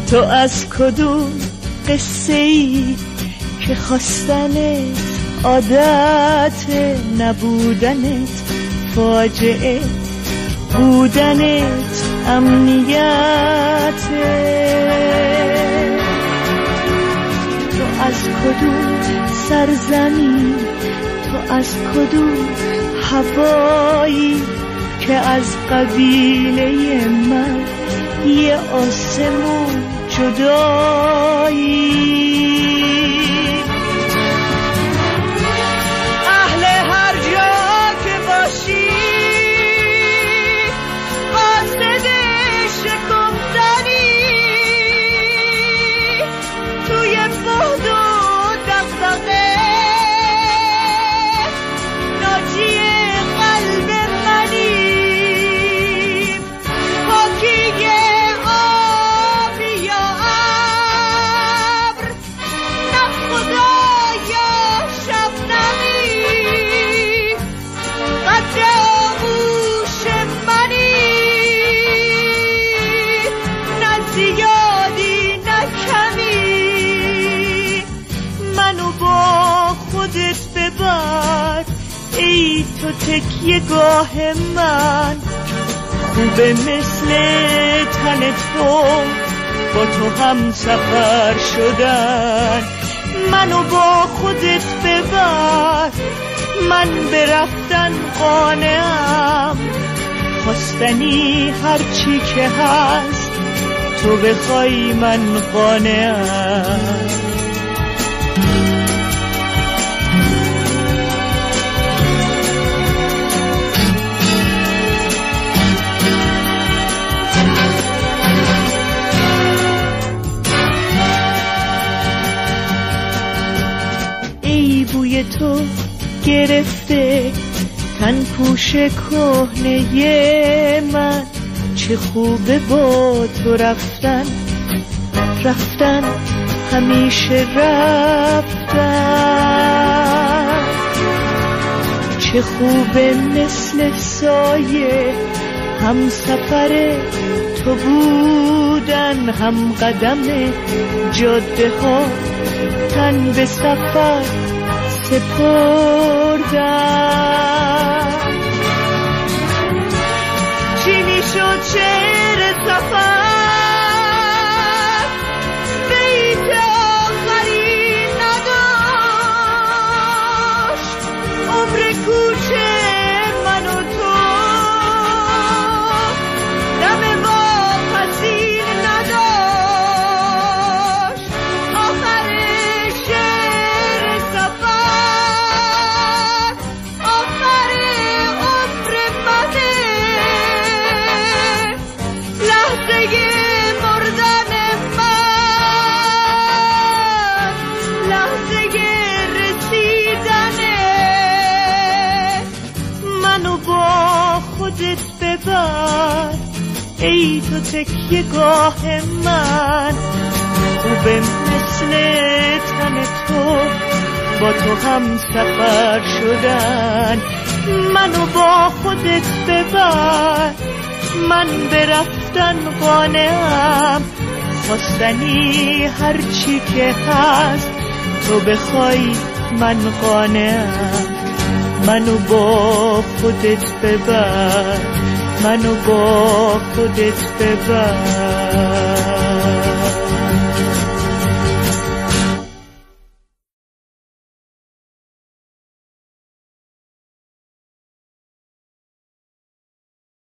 تو از کدوم قصه ای که خواستنت عادت، نبودنت فاجعه، بودنت امنیته. تو از کدوم سرزمین، تو از کدوم هوایی که از قبیله من یه آسمون جدایی. اهل هر جا که باشی قاصد شکفتنی، توی بغض و دغدغه ناجی قلب منی. پاکی آبی یا ابر، نه خدا یا شبنمی، قدر آغوش منی، نه زیادی نه کمی. منو با خودت ببر ای تو تکیه گاه من، خوبه مثل تن تو با تو هم سفر شدن. منو با خودت ببر، من به رفتن قانعم، خواستنی هرچی که هست تو بخوای من قانعم. بوی تو گرفته تن پوش کهنه من، چه خوبه با تو رفتن، رفتن همیشه رفتن. چه خوبه مثل سایه هم سفر تو بودن، هم قدم جاده ها تن به سفر سپردن. چی میشد شعر سفر بیت آخری نداشت، عمر کوچه من و تو دم واپسین نداشت. آخر شعر سفر آخر عمر منه، لحظه مردن من، لحظه رسیدنه. منو با خودت ببر ای تو تکیه گاه من، خوبه مثل تن تو با تو هم سفر شدن. منو با خودت ببر، من به رفتن قانعم، خواستنی هرچی که هست تو بخوای من قانعم. منو با خودت ببر، منو با خودت ببر.